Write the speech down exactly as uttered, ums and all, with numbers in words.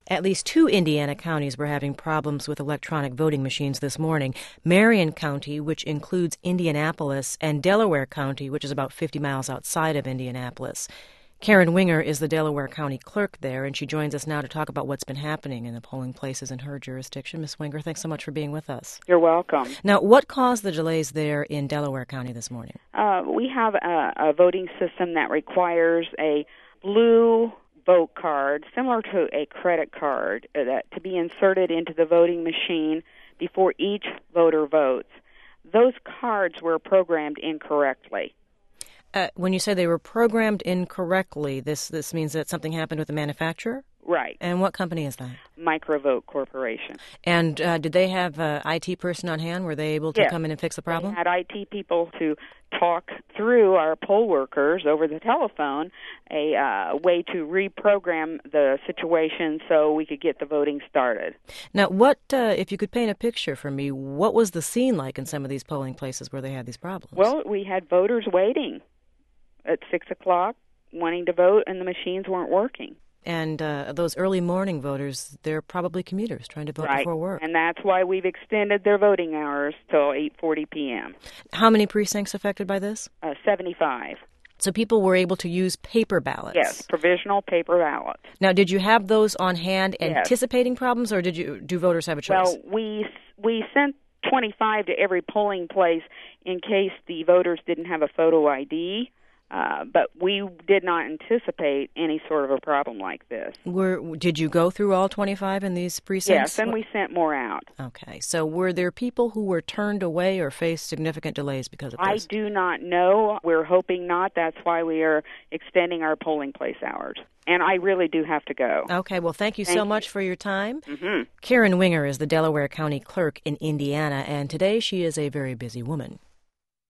At least two Indiana counties were having problems with electronic voting machines this morning. Marion County, which includes Indianapolis, and Delaware County, which is about fifty miles outside of Indianapolis. Karen Winger is the Delaware County clerk there, and she joins us now to talk about what's been happening in the polling places in her jurisdiction. Miz Winger, thanks so much for being with us. You're welcome. Now, what caused the delays there in Delaware County this morning? Uh, we have a, a voting system that requires a blue vote card, similar to a credit card, uh, that to be inserted into the voting machine before each voter votes. Those cards were programmed incorrectly. Uh, when you say they were programmed incorrectly, this this means that something happened with the manufacturer? Right. And what company is that? Microvote Corporation. And uh, did they have an I T person on hand? Were they able to yes. come in and fix the problem? We had I T people to talk through our poll workers over the telephone a uh, way to reprogram the situation so we could get the voting started. Now, what, uh, if you could paint a picture for me, what was the scene like in some of these polling places where they had these problems? Well, we had voters waiting at six o'clock wanting to vote, and the machines weren't working. And uh, those early morning voters, they're probably commuters trying to vote right. before work. And that's why we've extended their voting hours till eight forty p.m. How many precincts affected by this? Uh, seventy-five. So people were able to use paper ballots? Yes, provisional paper ballots. Now, did you have those on hand yes. anticipating problems, or did you do voters have a choice? Well, we we sent twenty-five to every polling place in case the voters didn't have a photo I D. Uh, but we did not anticipate any sort of a problem like this. Were Did you go through all twenty-five in these precincts? Yes, and we sent more out. Okay. So were there people who were turned away or faced significant delays because of this? I do not know. We're hoping not. That's why we are extending our polling place hours. And I really do have to go. Okay. Well, thank you thank so you. much for your time. Mm-hmm. Karen Winger is the Delaware County clerk in Indiana, and today she is a very busy woman.